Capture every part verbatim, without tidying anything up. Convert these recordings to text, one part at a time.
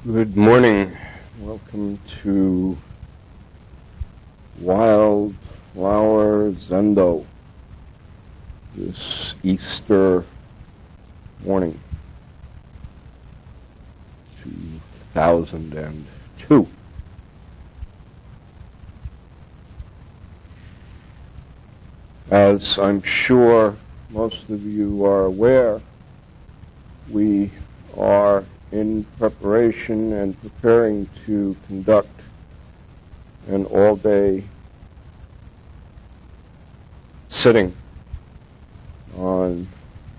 Good morning. Welcome to Wildflower Zendo this Easter morning, two thousand two. As I'm sure most of you are aware, we are in preparation and preparing to conduct an all-day sitting on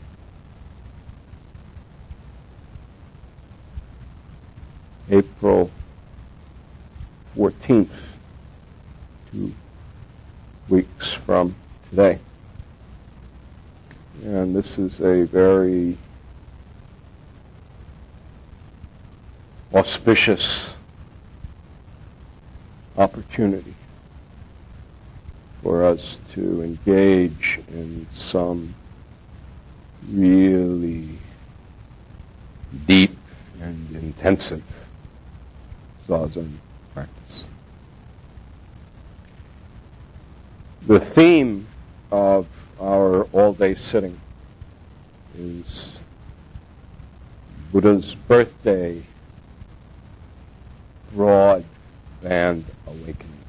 April fourteenth, two weeks from today. And this is a very auspicious opportunity for us to engage in some really deep and intensive Zazen practice. The theme of our all-day sitting is Buddha's birthday broadband awakening.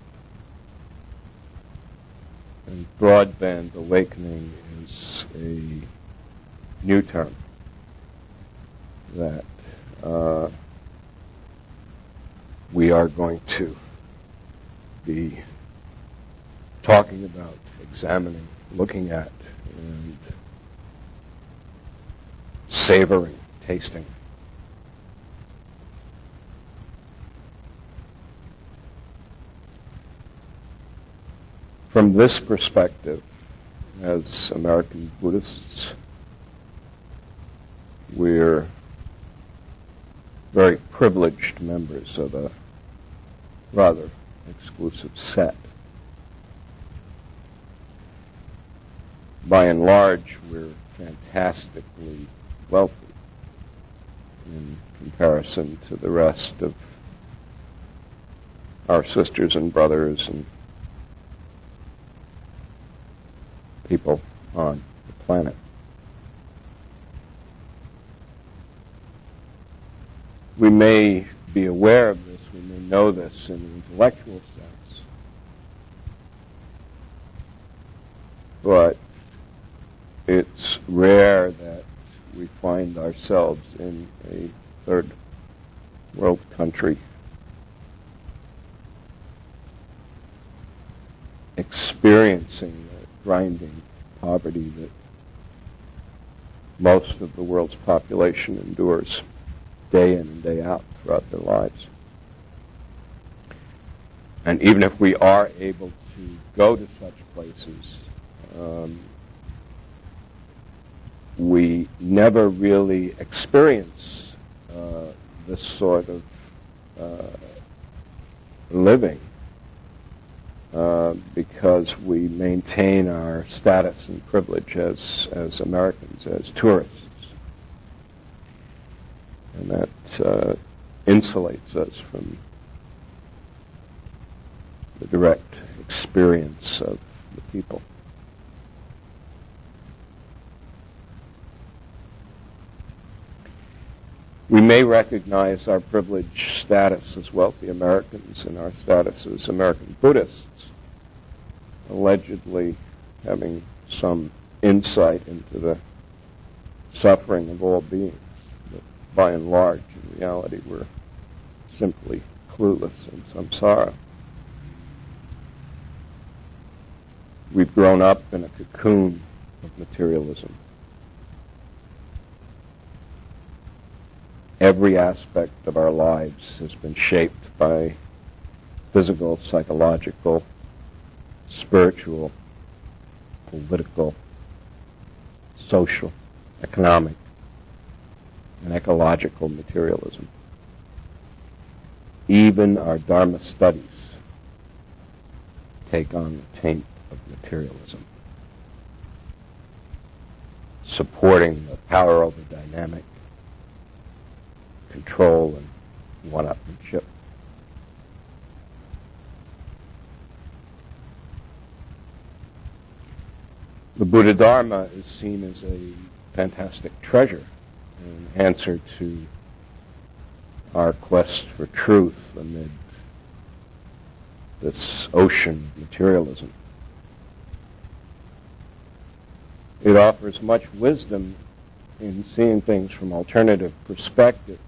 And broadband awakening is a new term that uh, we are going to be talking about, examining, looking at, and savoring, tasting. From this perspective, as American Buddhists, we're very privileged members of a rather exclusive set. By and large, we're fantastically wealthy in comparison to the rest of our sisters and brothers and people on the planet. We may be aware of this, we may know this in an intellectual sense, but it's rare that we find ourselves in a third world country experiencing grinding poverty that most of the world's population endures day in and day out throughout their lives. And even if we are able to go to such places, um, we never really experience uh, this sort of uh, living Uh, because we maintain our status and privilege as as Americans, as tourists. And that uh, insulates us from the direct experience of the people. We may recognize our privileged status as wealthy Americans and our status as American Buddhists, allegedly having some insight into the suffering of all beings. But by and large, in reality, we're simply clueless in samsara. We've grown up in a cocoon of materialism. Every aspect of our lives has been shaped by physical, psychological, spiritual, political, social, economic, and ecological materialism. Even our Dharma studies take on the taint of materialism, supporting the power over dynamic, control and one-upmanship. The Buddha Dharma is seen as a fantastic treasure, an answer to our quest for truth amid this ocean of materialism. It offers much wisdom in seeing things from alternative perspectives.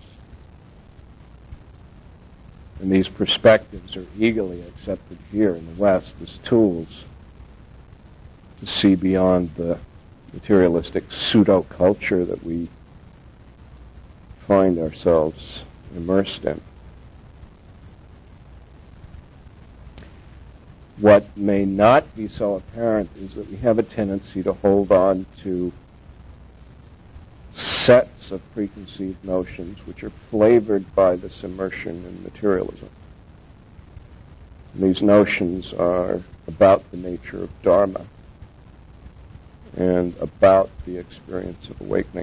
And these perspectives are eagerly accepted here in the West as tools to see beyond the materialistic pseudo-culture that we find ourselves immersed in. What may not be so apparent is that we have a tendency to hold on to sets of preconceived notions which are flavored by this immersion in materialism. And these notions are about the nature of Dharma and about the experience of awakening.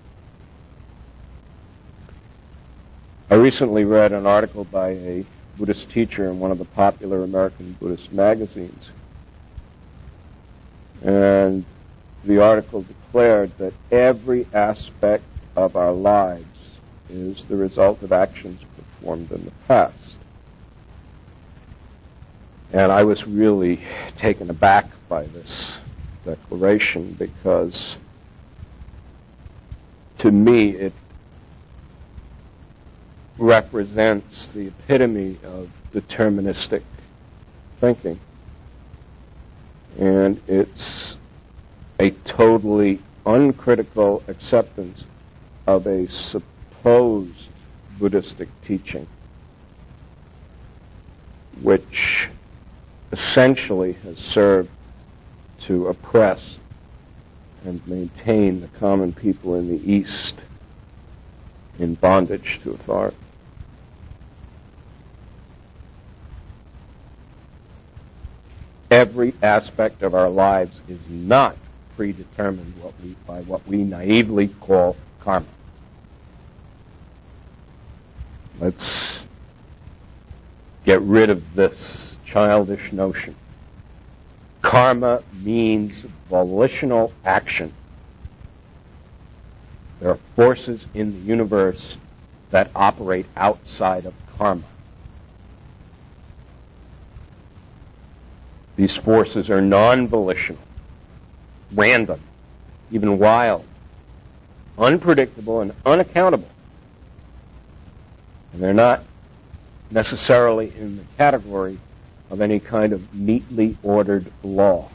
I recently read an article by a Buddhist teacher in one of the popular American Buddhist magazines. And the article declared that every aspect of our lives is the result of actions performed in the past. And I was really taken aback by this declaration because, to me, it represents the epitome of deterministic thinking. And it's a totally uncritical acceptance of a supposed Buddhistic teaching, which essentially has served to oppress and maintain the common people in the East in bondage to authority. Every aspect of our lives is not predetermined what we, by what we naively call karma. Let's get rid of this childish notion. Karma means volitional action. There are forces in the universe that operate outside of karma. These forces are non-volitional, random, even wild, unpredictable, and unaccountable. And they're not necessarily in the category of any kind of neatly ordered law.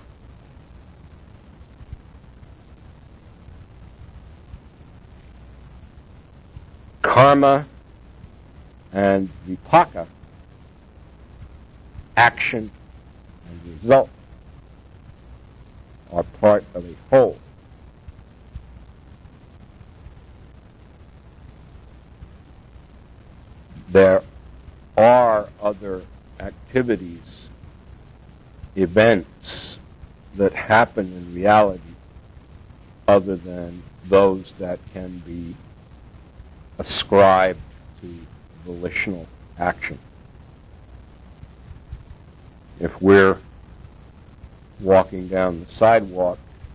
Karma and vipaka, action and result, are part of a whole. There are other activities, events that happen in reality other than those that can be ascribed to volitional action. If we're walking down the sidewalk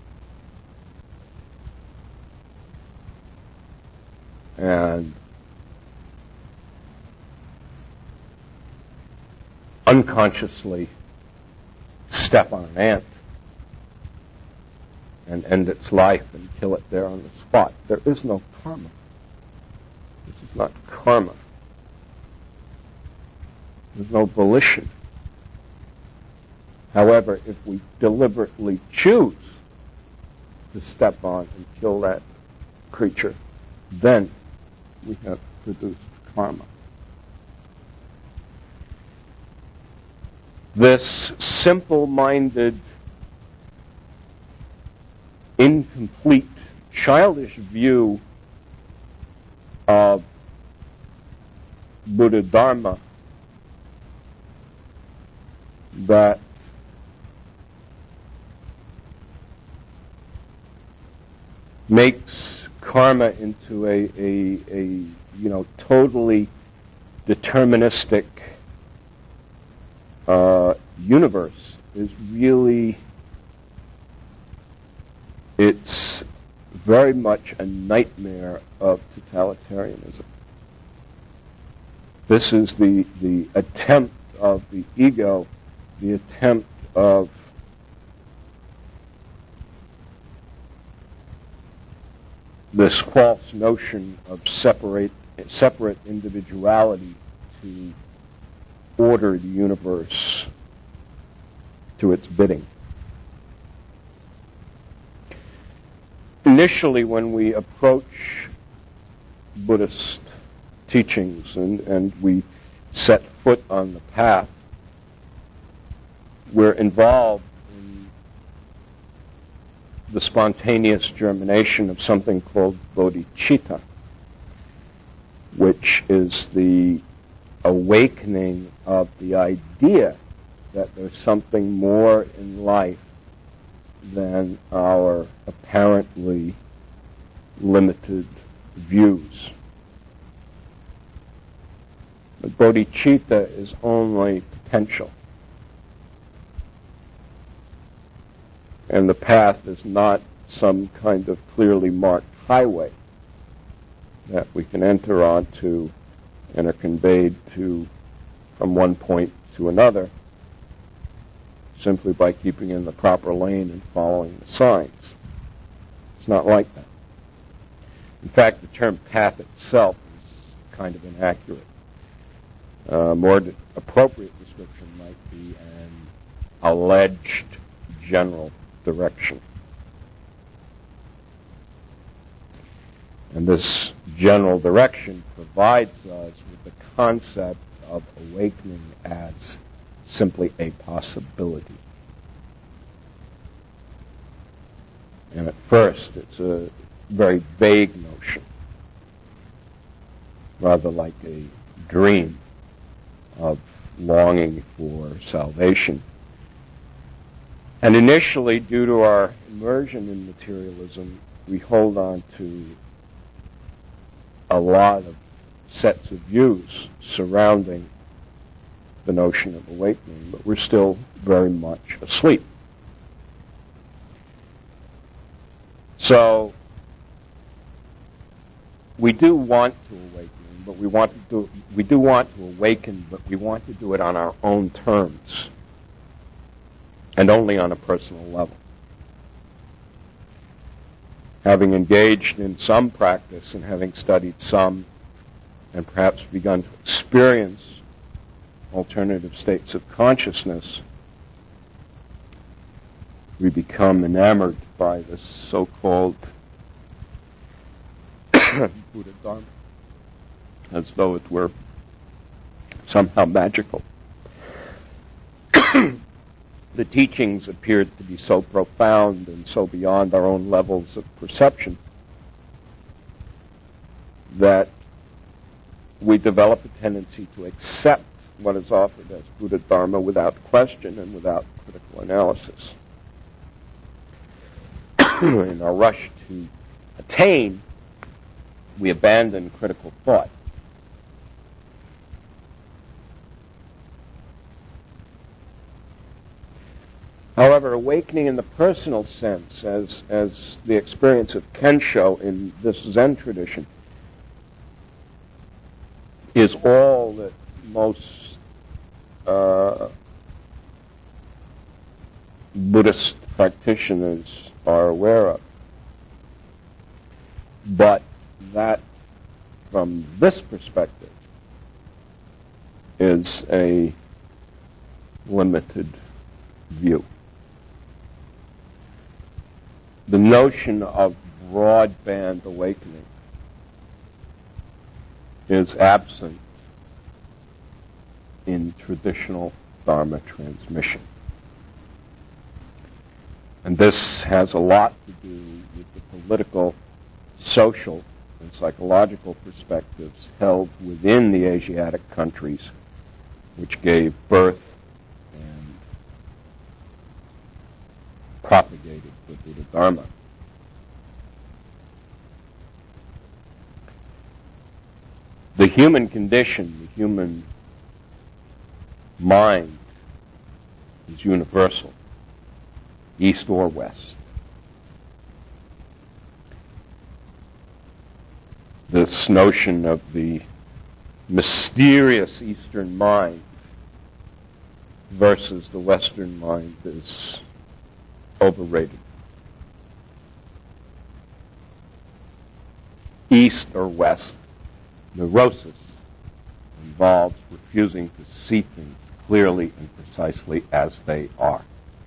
and unconsciously step on an ant and end its life and kill it there on the spot, there is no karma. This is not karma. There's no volition. However, if we deliberately choose to step on and kill that creature, then we have produced karma. This simple-minded, incomplete, childish view of Buddha Dharma that makes karma into a, a, a you know, totally deterministic uh, universe is really, it's very much a nightmare of totalitarianism. This is the, the attempt of the ego, the attempt of this false notion of separate, separate individuality to order the universe to its bidding. Initially, when we approach Buddhist teachings and, and we set foot on the path, we're involved in the spontaneous germination of something called bodhicitta, which is the awakening of the idea that there's something more in life than our apparently limited views. But bodhicitta is only potential. And the path is not some kind of clearly marked highway that we can enter onto and are conveyed to from one point to another simply by keeping in the proper lane and following the signs. It's not like that. In fact, the term path itself is kind of inaccurate. A more d- appropriate description might be an alleged general direction. And this general direction provides us with the concept of awakening as simply a possibility. And at first, it's a very vague notion, rather like a dream of longing for salvation. And initially, due to our immersion in materialism, we hold on to a lot of sets of views surrounding the notion of awakening, but we're still very much asleep. So, we do want to awaken, but we want to do, we do want to awaken, but we want to do it on our own terms, and only on a personal level. Having engaged in some practice and having studied some, and perhaps begun to experience alternative states of consciousness, we become enamored by this so-called Buddha Dharma, as though it were somehow magical. The teachings appeared to be so profound and so beyond our own levels of perception that we develop a tendency to accept what is offered as Buddha Dharma without question and without critical analysis. In our rush to attain, we abandon critical thought. However, awakening in the personal sense, as, as the experience of Kensho in this Zen tradition, is all that most uh, Buddhist practitioners are aware of. But that, from this perspective, is a limited view. The notion of broadband awakening is absent in traditional Dharma transmission. And this has a lot to do with the political, social, and psychological perspectives held within the Asiatic countries, which gave birth and propagated the Buddha Dharma. The human condition, the human mind, is universal, east or west. This notion of the mysterious Eastern mind versus the Western mind is overrated. East or West, neurosis involves refusing to see things clearly and precisely as they are.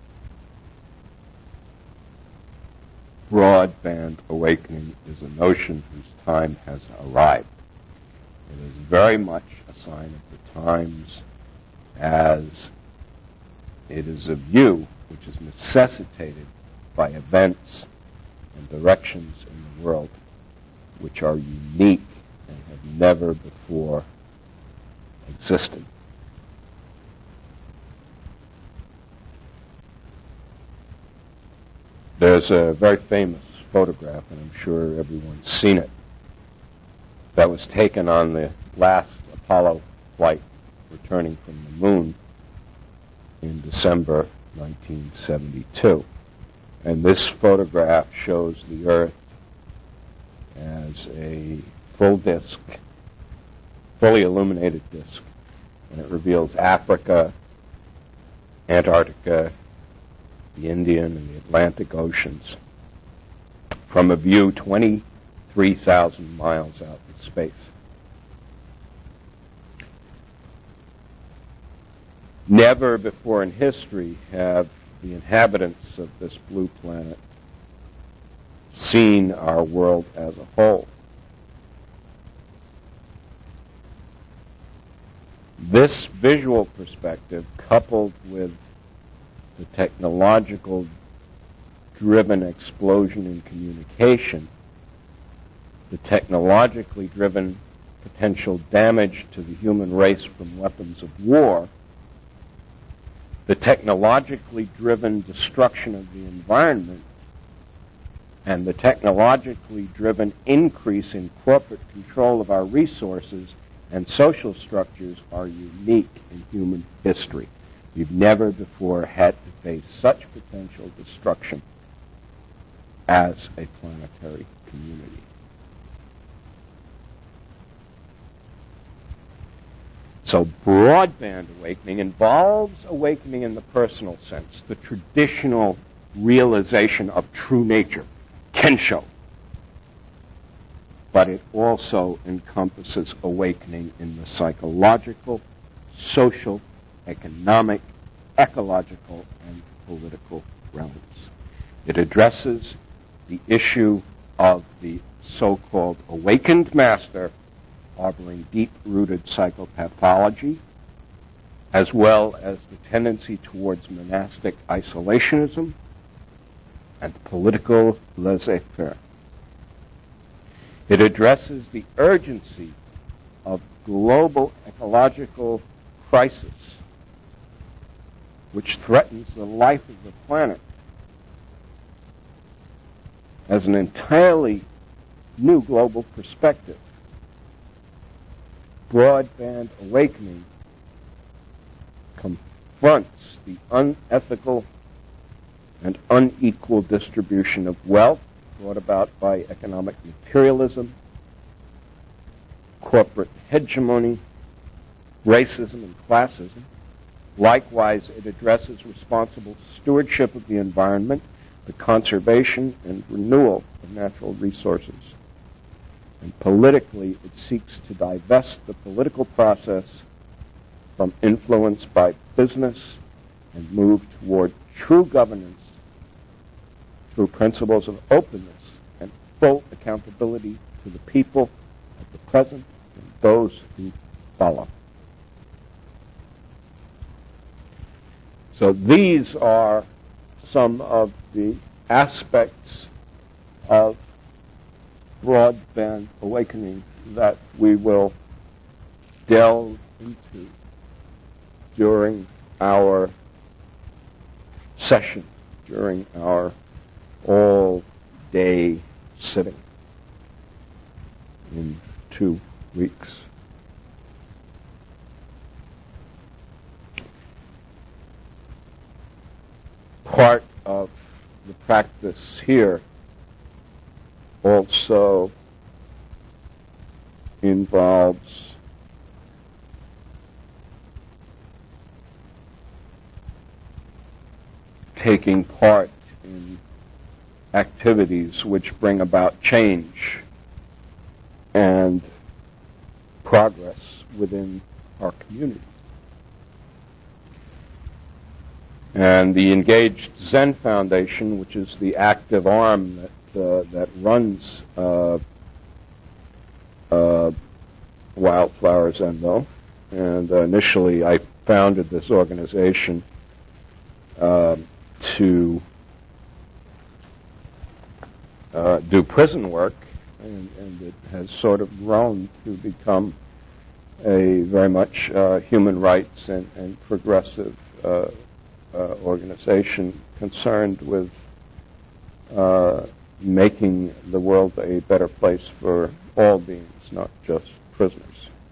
Broadband awakening is a notion whose time has arrived. It is very much a sign of the times, as it is a view which is necessitated by events and directions in the world which are unique and have never before existed. There's a very famous photograph, and I'm sure everyone's seen it, that was taken on the last Apollo flight returning from the moon in December nineteen seventy-two. And this photograph shows the Earth as a full disk, fully illuminated disk, and it reveals Africa, Antarctica, the Indian and the Atlantic Oceans from a view twenty-three thousand miles out in space. Never before in history have the inhabitants of this blue planet seen our world as a whole. This visual perspective, coupled with the technological driven explosion in communication, the technologically driven potential damage to the human race from weapons of war, the technologically driven destruction of the environment, and the technologically driven increase in corporate control of our resources and social structures are unique in human history. We've never before had to face such potential destruction as a planetary community. So broadband awakening involves awakening in the personal sense, the traditional realization of true nature, Kensho. But it also encompasses awakening in the psychological, social, economic, ecological, and political realms. It addresses the issue of the so-called awakened master harboring deep-rooted psychopathology, as well as the tendency towards monastic isolationism and political laissez-faire. It addresses the urgency of global ecological crisis, which threatens the life of the planet, as an entirely new global perspective. Broadband awakening confronts the unethical and unequal distribution of wealth brought about by economic materialism, corporate hegemony, racism, and classism. Likewise, it addresses responsible stewardship of the environment, the conservation and renewal of natural resources. And politically, it seeks to divest the political process from influence by business and move toward true governance through principles of openness and full accountability to the people of the present and those who follow. So these are some of the aspects of broadband awakening that we will delve into during our session, during our all-day sitting in two weeks' part of the practice here also involves taking part in activities which bring about change and progress within our community. And the Engaged Zen Foundation, which is the active arm that uh, that runs uh, uh, Wildflower Zendo, and uh, initially I founded this organization uh, to uh, do prison work, and, and it has sort of grown to become a very much uh, human rights and, and progressive uh, uh, organization concerned with uh, making the world a better place for all beings, not just prisoners.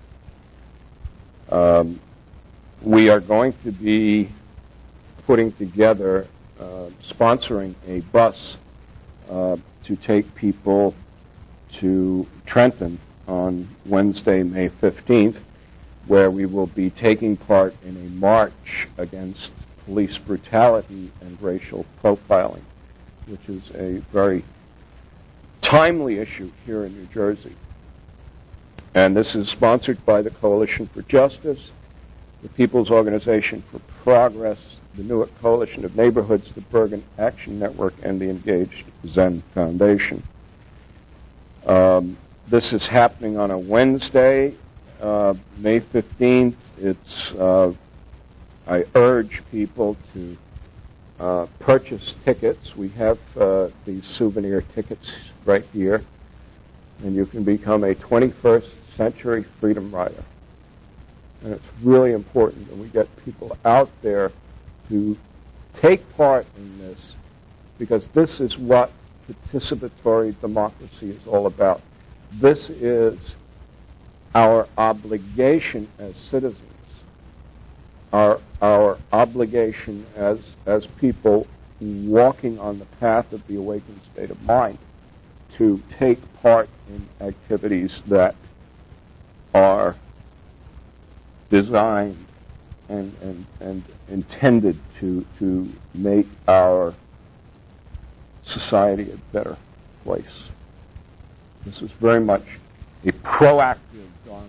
Um, we are going to be putting together, uh, sponsoring a bus uh, to take people to Trenton on Wednesday, May fifteenth, where we will be taking part in a march against police brutality and racial profiling, which is a very timely issue here in New Jersey. And this is sponsored by the Coalition for Justice, the People's Organization for Progress, the Newark Coalition of Neighborhoods, the Bergen Action Network, and the Engaged Zen Foundation. Um, this is happening on a Wednesday, uh, May fifteenth. It's, uh, I urge people to uh, purchase tickets. We have uh, these souvenir tickets right here, and you can become a twenty-first century freedom rider. And it's really important that we get people out there to take part in this, because this is what participatory democracy is all about. This is our obligation as citizens, our our obligation as as people walking on the path of the awakened state of mind, to take part in activities that are designed and, and, and intended to to make our society a better place. This is very much a proactive Dharma,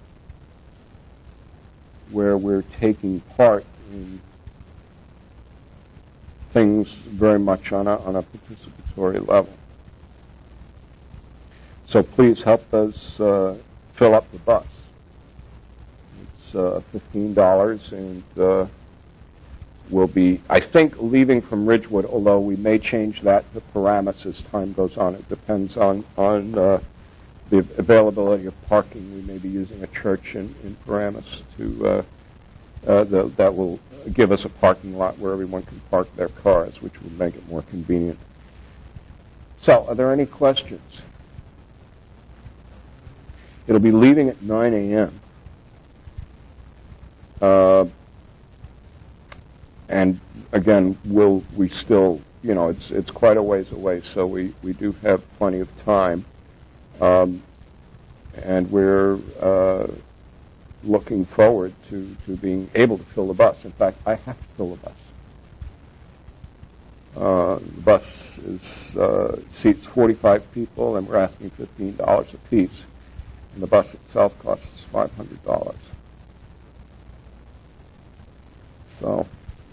where we're taking part in things very much on a, on a participatory level. So please help us uh, fill up the bus. It's uh, fifteen dollars, and uh, we'll be, I think, leaving from Ridgewood, although we may change that to Paramus as time goes on. It depends on, on uh, the availability of parking. We may be using a church in, in Paramus to, uh, uh, the, that will give us a parking lot where everyone can park their cars, which will make it more convenient. So, are there any questions? It'll be leaving at nine a.m. Uh, and again, will we still, you know, it's it's quite a ways away, so we, we do have plenty of time. Um, and we're uh, looking forward to, to being able to fill the bus. In fact, I have to fill the bus. Uh, the bus is uh, seats forty-five people, and we're asking fifteen dollars a piece. And the bus itself costs five hundred dollars. So,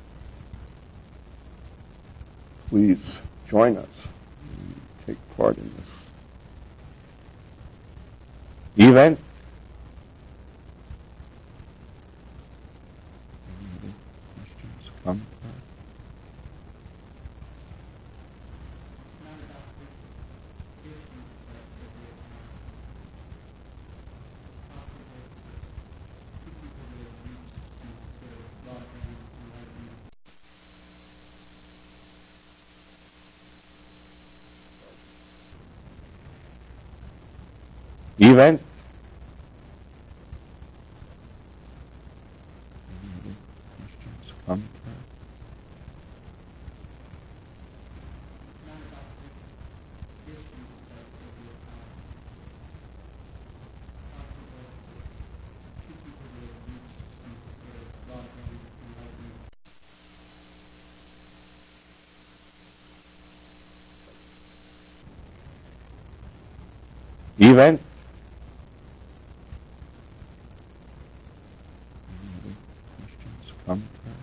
please join us and take part in this event. Any questions, comments? Event. Any questions, comments? event. Any other questions, comments?